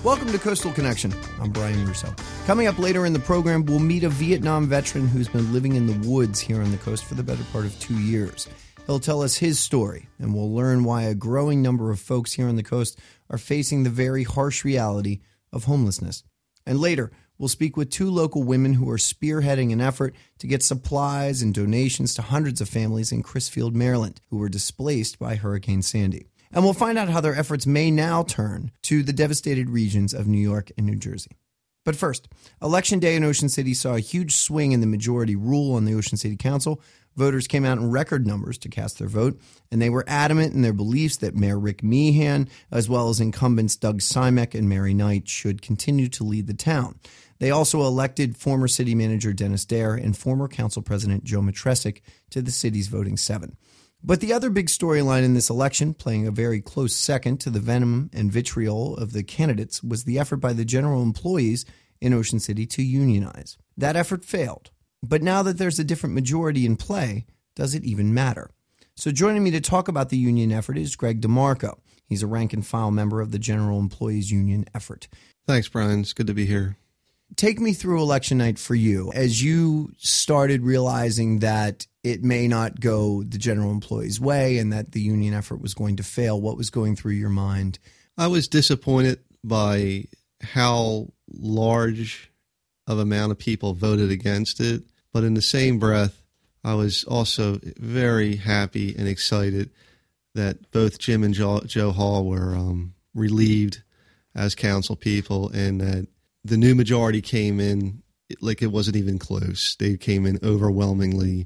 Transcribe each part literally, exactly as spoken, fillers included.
Welcome to Coastal Connection. I'm Brian Russo. Coming up later in the program, we'll meet a Vietnam veteran who's been living in the woods here on the coast for the better part of two years. He'll tell us his story, and we'll learn why a growing number of folks here on the coast are facing the very harsh reality of homelessness. And later, we'll speak with two local women who are spearheading an effort to get supplies and donations to hundreds of families in Crisfield, Maryland, who were displaced by Hurricane Sandy. And we'll find out how their efforts may now turn to the devastated regions of New York and New Jersey. But first, Election Day in Ocean City saw a huge swing in the majority rule on the Ocean City Council. Voters came out in record numbers to cast their vote, and they were adamant in their beliefs that Mayor Rick Meehan, as well as incumbents Doug Simek and Mary Knight, should continue to lead the town. They also elected former city manager Dennis Dare and former council president Joe Matresic to the city's voting seven. But the other big storyline in this election, playing a very close second to the venom and vitriol of the candidates, was the effort by the general employees in Ocean City to unionize. That effort failed. But now that there's a different majority in play, does it even matter? So joining me to talk about the union effort is Greg DeMarco. He's a rank-and-file member of the General Employees Union effort. Thanks, Brian. It's good to be here. Take me through election night for you. As you started realizing that it may not go the general employees' way and that the union effort was going to fail, what was going through your mind? I was disappointed by how large of amount of people voted against it. But in the same breath, I was also very happy and excited that both Jim and Joe, Joe Hall were um, relieved as council people, and that the new majority came in like it wasn't even close. They came in overwhelmingly,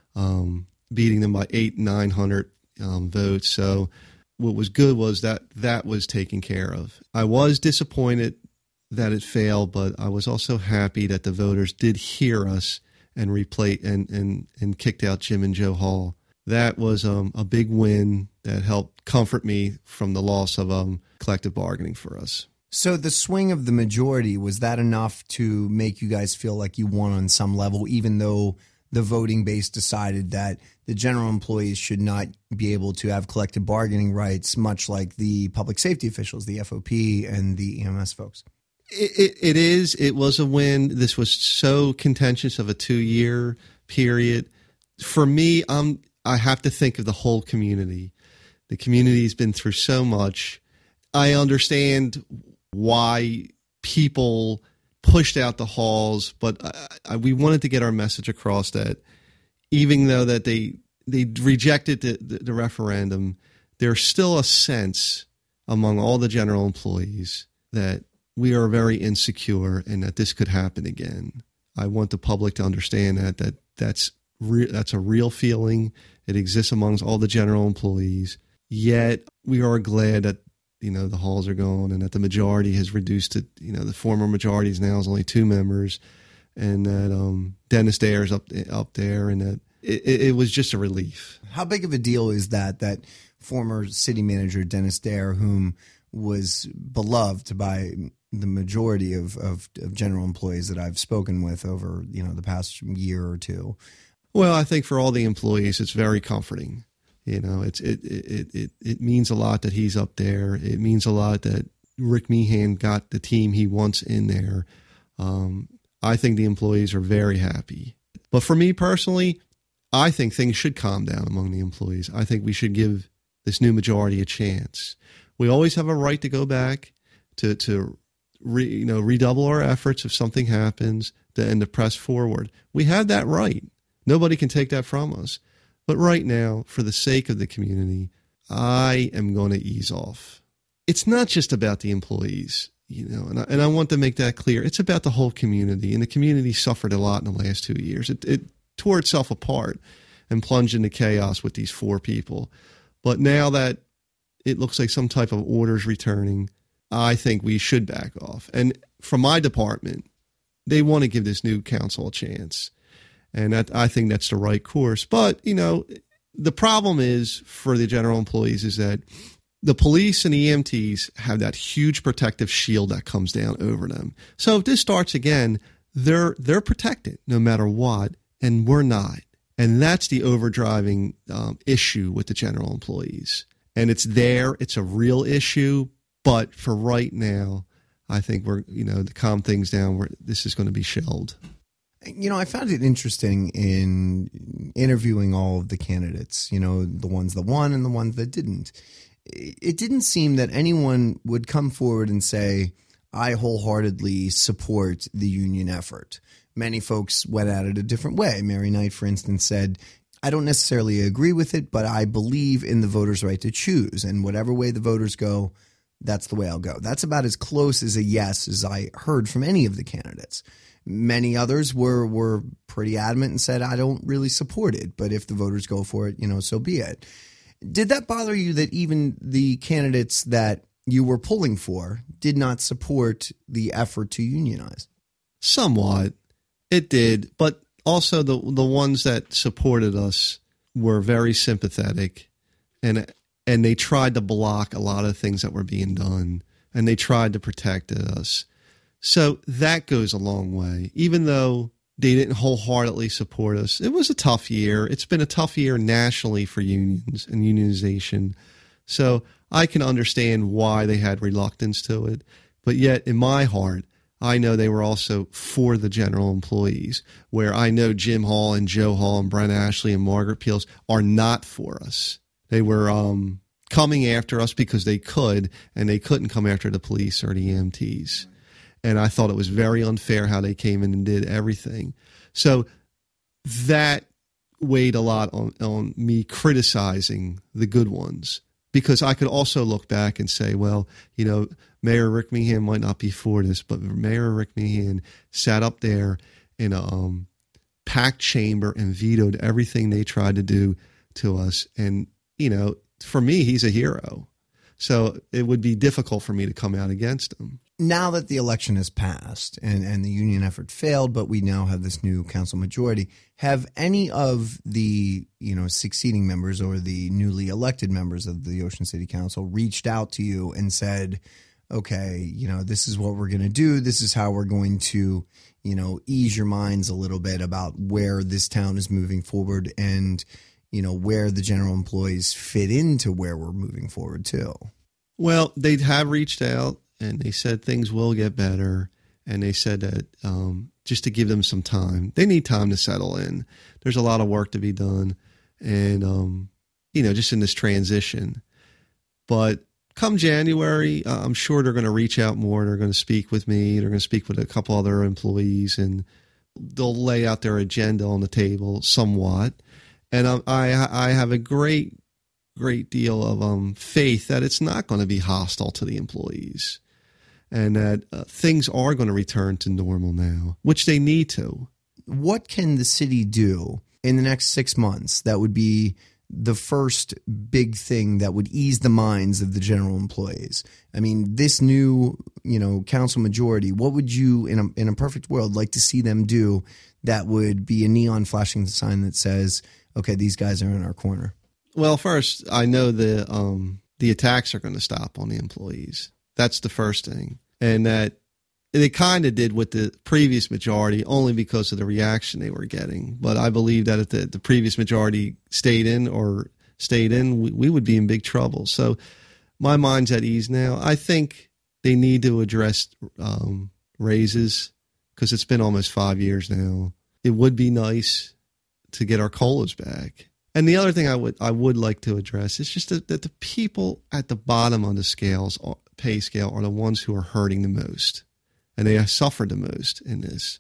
um, beating them by eight, nine hundred um, votes. So what was good was that that was taken care of. I was disappointed that it failed, but I was also happy that the voters did hear us and replay and and and kicked out Jim and Joe Hall. That was um, a big win that helped comfort me from the loss of um, collective bargaining for us. So the swing of the majority, was that enough to make you guys feel like you won on some level, even though the voting base decided that the general employees should not be able to have collective bargaining rights, much like the public safety officials, the F O P and the E M S folks? It, it, it is. It was a win. This was so contentious of a two-year period. For me, I'm, I have to think of the whole community. The community's been through so much. I understand why people pushed out the halls, but I, I, we wanted to get our message across that even though that they they rejected the, the, the referendum, there's still a sense among all the general employees that we are very insecure and that this could happen again. I want the public to understand that that that's re- that's a real feeling. It exists amongst all the general employees. Yet we are glad that, you know, the halls are gone and that the majority has reduced to, you know, the former majority is now is only two members, and that um, Dennis Dare is up up there, and that it, it was just a relief. How big of a deal is that, that former city manager Dennis Dare, whom was beloved by the majority of, of, of general employees that I've spoken with over, you know, the past year or two? Well, I think for all the employees, it's very comforting. You know, it's it it it it means a lot that he's up there. It means a lot that Rick Meehan got the team he wants in there. Um, I think the employees are very happy. But for me personally, I think things should calm down among the employees. I think we should give this new majority a chance. We always have a right to go back to to re, you know redouble our efforts if something happens, to, and to press forward. We have that right. Nobody can take that from us. But right now, for the sake of the community, I am going to ease off. It's not just about the employees, you know, and I, and I want to make that clear. It's about the whole community, and the community suffered a lot in the last two years. It, it tore itself apart and plunged into chaos with these four people. But now that it looks like some type of order is returning, I think we should back off. And from my department, they want to give this new council a chance. And that, I think that's the right course. But, you know, the problem is for the general employees is that the police and E M Ts have that huge protective shield that comes down over them. So if this starts again, they're they're protected no matter what, and we're not. And that's the overdriving um, issue with the general employees. And it's there. It's a real issue. But for right now, I think we're, you know, to calm things down, we're, this is going to be shelved. You know, I found it interesting in interviewing all of the candidates, you know, the ones that won and the ones that didn't. It didn't seem that anyone would come forward and say, I wholeheartedly support the union effort. Many folks went at it a different way. Mary Knight, for instance, said, I don't necessarily agree with it, but I believe in the voters' right to choose. And whatever way the voters go, that's the way I'll go. That's about as close as a yes as I heard from any of the candidates. Many others were were pretty adamant and said, I don't really support it, but if the voters go for it, you know, so be it. Did that bother you that even the candidates that you were pulling for did not support the effort to unionize? Somewhat. It did, but also the the ones that supported us were very sympathetic, and and they tried to block a lot of things that were being done, and they tried to protect us. So that goes a long way. Even though they didn't wholeheartedly support us, it was a tough year. It's been a tough year nationally for unions and unionization. So I can understand why they had reluctance to it. But yet in my heart, I know they were also for the general employees, where I know Jim Hall and Joe Hall and Brent Ashley and Margaret Peels are not for us. They were um, coming after us because they could, and they couldn't come after the police or the E M Ts. And I thought it was very unfair how they came in and did everything. So that weighed a lot on, on me criticizing the good ones, because I could also look back and say, well, you know, Mayor Rick Meehan might not be for this, but Mayor Rick Meehan sat up there in a um, packed chamber and vetoed everything they tried to do to us. And, you know, for me, he's a hero. So it would be difficult for me to come out against him. Now that the election has passed and, and the union effort failed, but we now have this new council majority, have any of the, you know, succeeding members or the newly elected members of the Ocean City Council reached out to you and said, okay, you know, this is what we're going to do. This is how we're going to, you know, ease your minds a little bit about where this town is moving forward and, you know, where the general employees fit into where we're moving forward too? Well, they have reached out. And they said things will get better. And they said that um, just to give them some time. They need time to settle in. There's a lot of work to be done. And, um, you know, just in this transition. But come January, uh, I'm sure they're going to reach out more. They're going to speak with me. They're going to speak with a couple other employees. And they'll lay out their agenda on the table somewhat. And um, I, I have a great, great deal of um, faith that it's not going to be hostile to the employees. And that uh, things are going to return to normal now, which they need to. What can the city do in the next six months that would be the first big thing that would ease the minds of the general employees? I mean, this new, you know, council majority, what would you, in a, in a perfect world, like to see them do that would be a neon flashing sign that says, okay, these guys are in our corner? Well, first, I know the um, the attacks are going to stop on the employees. That's the first thing. And that they kind of did with the previous majority only because of the reaction they were getting. But I believe that if the, the previous majority stayed in or stayed in, we, we would be in big trouble. So my mind's at ease now. I think they need to address um, raises because it's been almost five years now. It would be nice to get our COLAs back. And the other thing I would I would like to address is just that, that the people at the bottom of the scales, pay scale, are the ones who are hurting the most, and they suffered the most in this.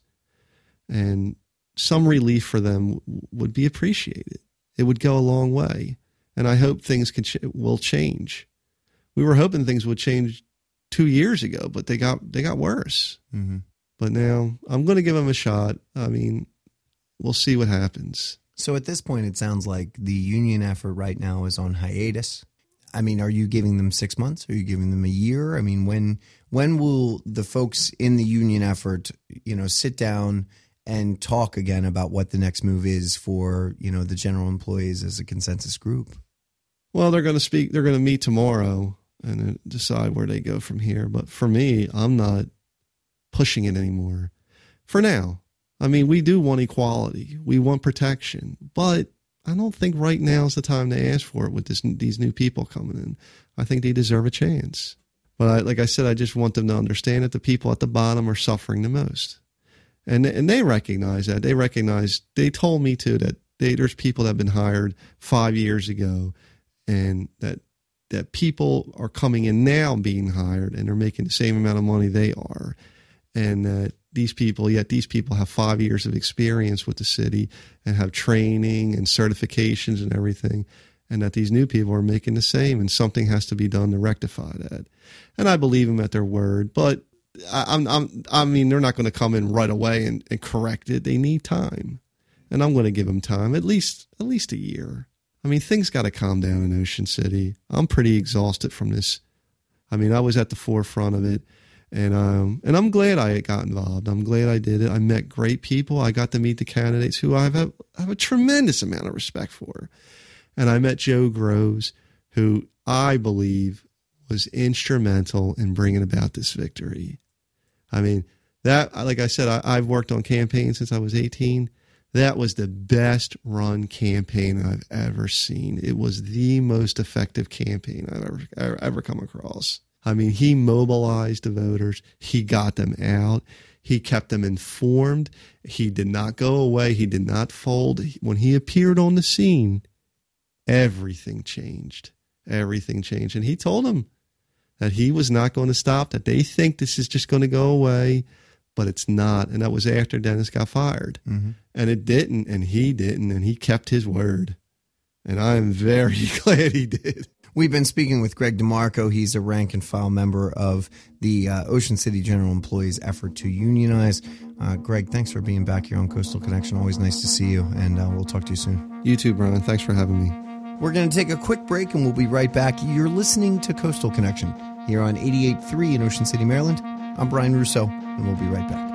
And some relief for them would be appreciated. It would go a long way, and I hope things can ch- will change. We were hoping things would change two years ago, but they got they got worse. Mm-hmm. But now I'm going to give them a shot. I mean, we'll see what happens. So at this point, it sounds like the union effort right now is on hiatus. I mean, are you giving them six months? Are you giving them a year? I mean, when when will the folks in the union effort, you know, sit down and talk again about what the next move is for, you know, the general employees as a consensus group? Well, they're going to speak. They're going to meet tomorrow and decide where they go from here. But for me, I'm not pushing it anymore for now. I mean, we do want equality. We want protection. But I don't think right now is the time to ask for it with this, these new people coming in. I think they deserve a chance. But I, like I said, I just want them to understand that the people at the bottom are suffering the most. And and they recognize that. They recognize, they told me too that they, there's people that have been hired five years ago, and that that people are coming in now being hired, and they're making the same amount of money they are. And that these people, yet these people have five years of experience with the city and have training and certifications and everything. And that these new people are making the same, and something has to be done to rectify that. And I believe them at their word, but I, I'm, I'm, I mean, they're not going to come in right away and, and correct it. They need time, and I'm going to give them time, at least, at least a year. I mean, things got to calm down in Ocean City. I'm pretty exhausted from this. I mean, I was at the forefront of it, and um, and I'm glad I got involved. I'm glad I did it. I met great people. I got to meet the candidates who I have a, I have a tremendous amount of respect for. And I met Joe Groves, who I believe was instrumental in bringing about this victory. I mean, that, like I said, I, I've worked on campaigns since I was eighteen. That was the best run campaign I've ever seen. It was the most effective campaign I've ever, ever, ever come across. I mean, he mobilized the voters. He got them out. He kept them informed. He did not go away. He did not fold. When he appeared on the scene, everything changed. Everything changed. And he told them that he was not going to stop, that they think this is just going to go away, but it's not. And that was after Dennis got fired. Mm-hmm. And it didn't, and he didn't, and he kept his word. And I'm very glad he did. We've been speaking with Greg DeMarco. He's a rank and file member of the uh, Ocean City General Employees effort to unionize. Uh, Greg, thanks for being back here on Coastal Connection. Always nice to see you, and uh, we'll talk to you soon. You too, Brian. Thanks for having me. We're going to take a quick break, and we'll be right back. You're listening to Coastal Connection here on eighty-eight point three in Ocean City, Maryland. I'm Brian Russo, and we'll be right back.